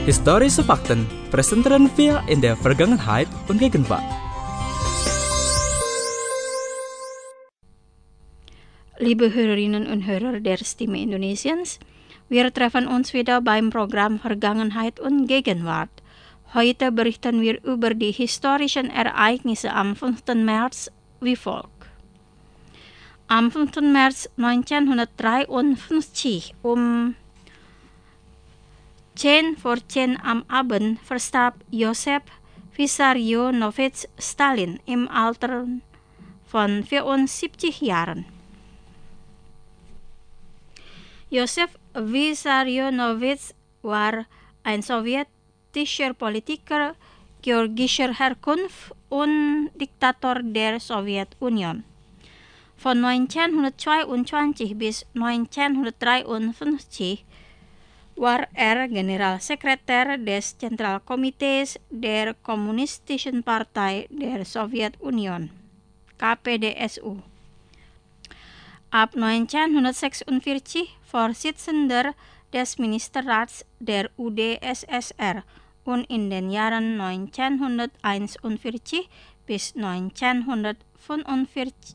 Historische Fakten präsentieren wir in der Vergangenheit und Gegenwart. Liebe Hörerinnen und Hörer der Stimme Indonesiens, wir treffen uns wieder beim Programm Vergangenheit und Gegenwart. Heute berichten wir über die historischen Ereignisse am 5. März wie folgt. Am 5. März 1953 um 10 vor 10 am Abend verstarb Josef Vissarionovich Stalin im Alter von 74 Jahren. Josef Vissarionovich war ein sowjetischer Politiker georgischer Herkunft und Diktator der Sowjetunion. Von 1922 bis 1953 war er Generalsekretär des Zentralkomitees der Kommunistischen Partei der Sowjetunion, KPDSU. Ab 1946 Vorsitzender des Ministerrats der UdSSR und in den Jahren 1941 bis 1945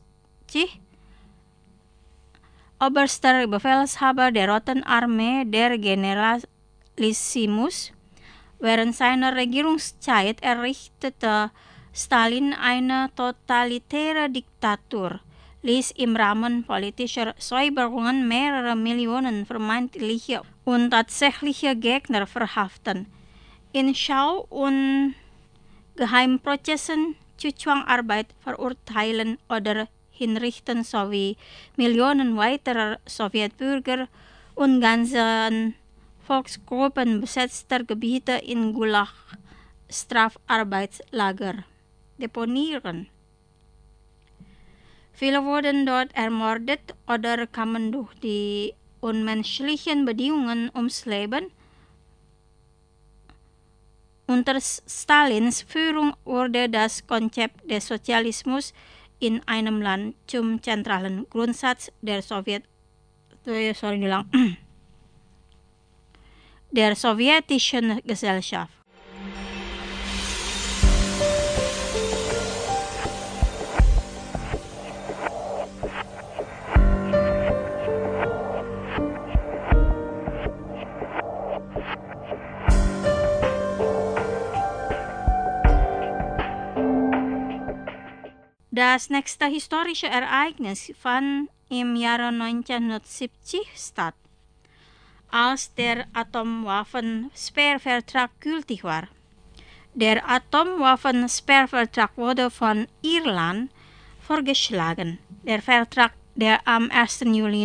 Oberster Befehlshaber der Roten Armee der Generalissimus. Während seiner Regierungszeit errichtete Stalin eine totalitäre Diktatur, ließ im Rahmen politischer Säuberungen mehrere Millionen vermeintliche und tatsächliche Gegner verhaften, in Schau- und Geheimprozessen zu Zwangsarbeit verurteilen oder hinrichten sowie Millionen weiterer Sowjetbürger und ganzen Volksgruppen besetzter Gebiete in Gulag-Strafarbeitslager deponieren. Viele wurden dort ermordet oder kamen durch die unmenschlichen Bedingungen ums Leben. Unter Stalins Führung wurde das Konzept des Sozialismus in einem Land zum zentralen Grundsatz der sowjetischen Gesellschaft. Das nächste historische Ereignis fand im Jahre 1970 statt, als der Atomwaffensperrvertrag gültig war. Der Atomwaffensperrvertrag wurde von Irland vorgeschlagen. Der Vertrag, der am 1. Juli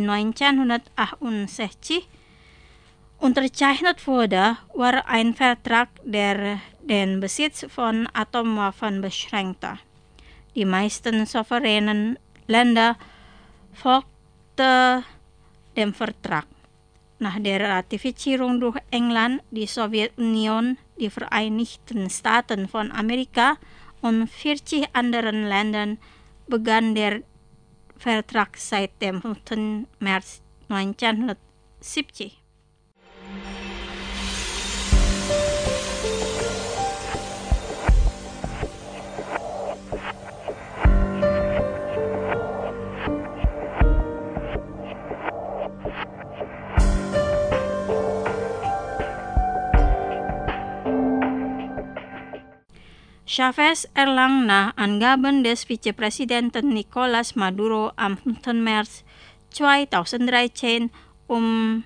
1968 unterzeichnet wurde, war ein Vertrag, der den Besitz von Atomwaffen beschränkte. Die meisten souveränen Länder folgten dem Vertrag. Nach der Ratifizierung durch England, die Sowjetunion, die Vereinigten Staaten von Amerika und 40 anderen Ländern begann der Vertrag seit dem 5. März 1970. Chavez erlang nach Angaben des Vizepräsidenten Nicolás Maduro am 5. März 2013 um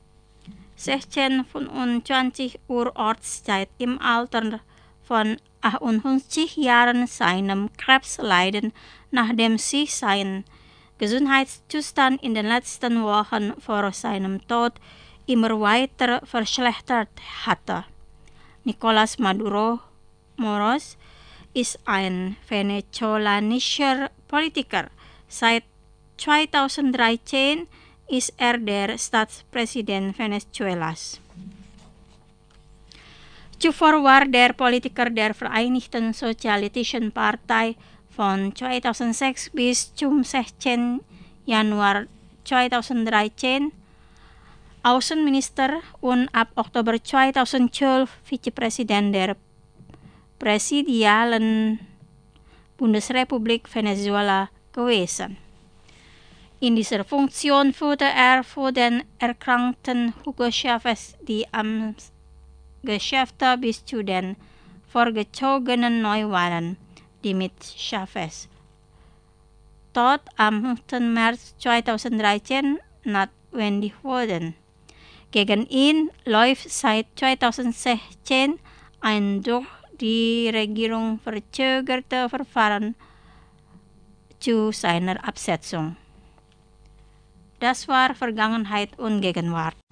16:25 Uhr Ortszeit im Alter von 58 Jahren seinem Krebsleiden, nachdem sich sein Gesundheitszustand in den letzten Wochen vor seinem Tod immer weiter verschlechtert hatte. Nicolás Maduro Moros ist ein venezolanischer Politiker. Seit 2013 ist er der Staatspräsident Venezuelas. Zuvor war der Politiker der Vereinigten Sozialistischen Partei von 2006 bis zum 16. Januar 2013 Außenminister und ab Oktober 2012 Vizepräsident der Präsidialen Bundesrepublik Venezuela gewesen. In dieser Funktion führte er für den erkrankten Hugo Chavez die Amtsgeschäfte bis zu den vorgezogenen Neuwahlen, die mit Chavez Tod am 5. März 2013 notwendig wurden. Gegen ihn läuft seit 2016 ein durch die Regierung verzögerte Verfahren zu seiner Absetzung. Das war Vergangenheit und Gegenwart.